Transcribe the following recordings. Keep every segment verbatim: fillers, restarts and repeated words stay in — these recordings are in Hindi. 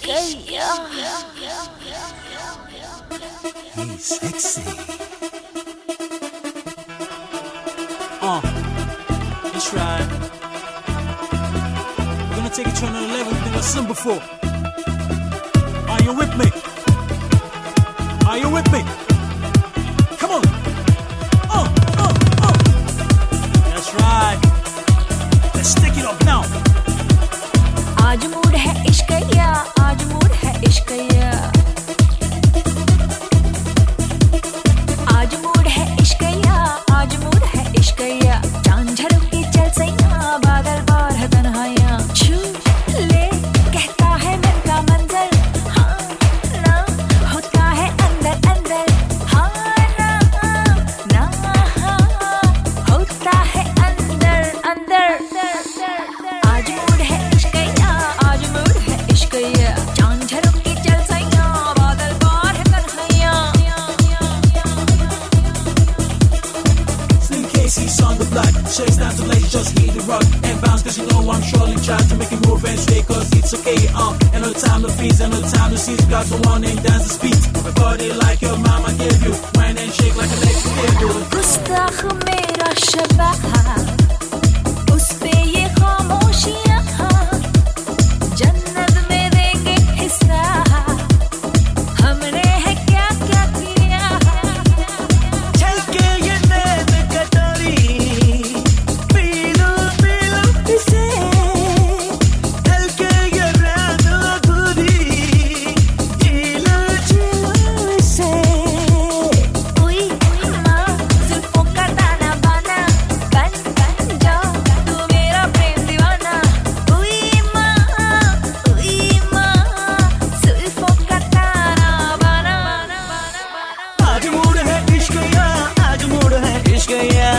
Ishkaya. He's sexy. Uh, that's right. We're gonna take it to another level we've never seen before. Are you with me? Are you with me? Come on. Uh, uh, uh. That's right. Let's stick it up now. आज मूड है इश्कया, आज मूड है इश्कया, आज मूड है इश्कया, आज मूड है इश्कया। चांद झलकती चल सैया, बादल पार है तन्हाइयाँ। छू ले कहता है मन का मंजर, हाँ ना होता है अंदर अंदर, हाँ ना ना हाँ होता है अंदर अंदर। आज मूड है इश्कया, आज मूड है इश्कया। चांद झलकती चल सैया, बादल पार है तन्हाइयाँ। Slim Casey's on the block, so it's time to let you just hit the rock and bounce, cause you know I'm surely in charge to make it move and sway, cause it's okay, um, and no time to freeze, and no time to seize, got the one and dance the speed, a body like your mama gave you, wine and shake like an electric cable. गुस्ताख मेरा शबाहा, उस पे ये खामोशियाँ, जन्नत में देंगे हिस्सा, हमने है क्या क्या किया। चल के ये नैन कटोरी, पी लो पी लो इसे, चल के ये रात अधूरी, जी लो जी लो इसे। उई माँ जुल्फों का दाना बाना, बन बन जा तू मेरा प्रेम दीवाना। उई माँ उई माँ जुल्फों का दाना बाना। आज मूड है इश्कया, आज मूड है इश्कया,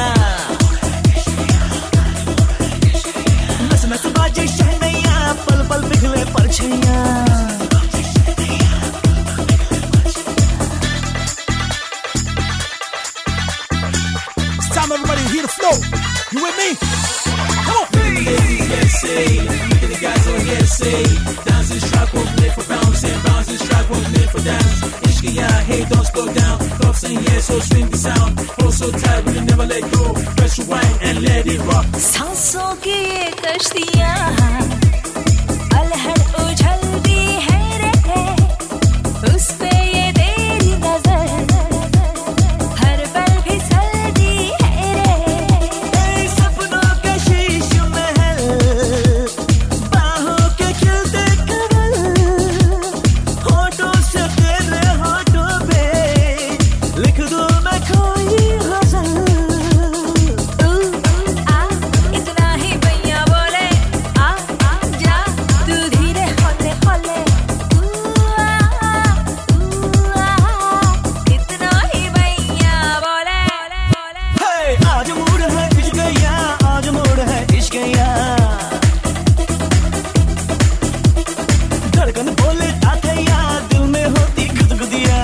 नस नस बाजे शहनैया, पल पल पिघले परछैया। It's time everybody to hear the flow. You with me? Come on. Look at the ladies, yes, say. Look at the guys, oh, yes, say. Dance this track was made for bouncing. Bounce this track was made for dance. Ishkaya, hey, don't slow down. Love saying yes, so swing the sound. Hold so tight, we never let go. Press your wine and let it rock. सांसों की ये कश्तियाँ अलहड़ उछलती है रे, उस पे ये तेरी नजर हर पल फिसलती है रे। सपनों का शीश महल, बाहों के खिलते कमल, होठों से तेरे होठों पे लिख दूं मैं कोई गजल। ऊ आ इतना ही भैया बोले, आ आ जा तू धीरे होले होले। ऊ आ ऊ आ इतना ही भैया बोले। Hey, आज मूड है इश्कया, आज मूड है इश्कया, धड़कन बोले ताथैया, दिल में होती गुदगुदिया।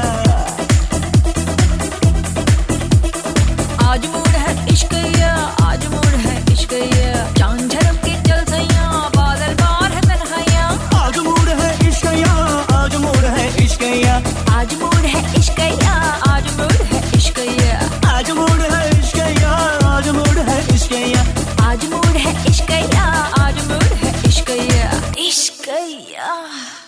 आज मूड है इश्कया, आज मूड है इश्कया। चांद झलक के चल सैया, बादल पार है तन्हाइयाँ। आज मूड है इश्कया, आज मूड है इश्कया, आज मूड है इश्कया, आज मूड है इश्कया, आज मूड है इश्कया, आज मूड है इश्कया। आज मूड है इश्कया, आज मूड है इश्कया। इश्कया